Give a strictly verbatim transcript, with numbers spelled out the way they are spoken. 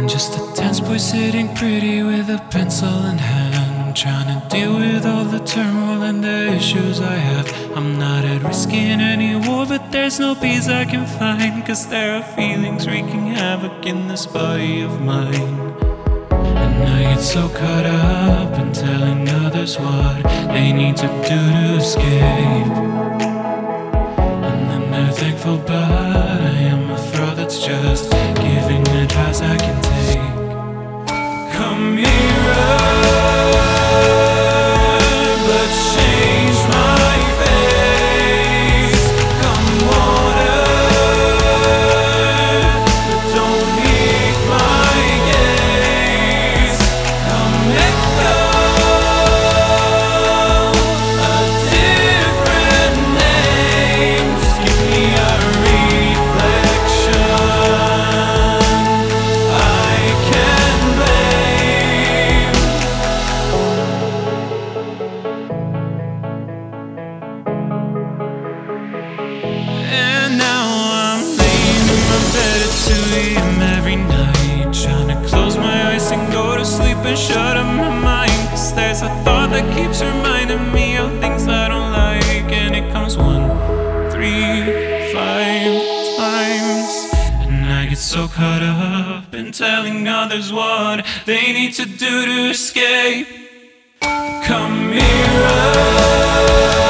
just a tense boy sitting pretty with a pencil in hand. I'm trying to deal with all the turmoil and the issues I have. I'm not at risk in any war, but there's no peace I can find, 'cause there are feelings wreaking havoc in this body of mine. And I get so caught up in telling others what they need to do to escape, and then they're thankful, but I am a fraud that's just giving advice I can take. Come here, but change my face. Come water, but don't meet my gaze. Come echo, a different name. Just give me a reflection I can blame. And now I'm laying in my bed at two a m every night, trying to close my eyes and go to sleep and shut up my mind, 'cause there's a thought that keeps reminding me of things I don't like, and it comes one, three, five times. And I get so caught up in telling others what they need to do to escape. Come here,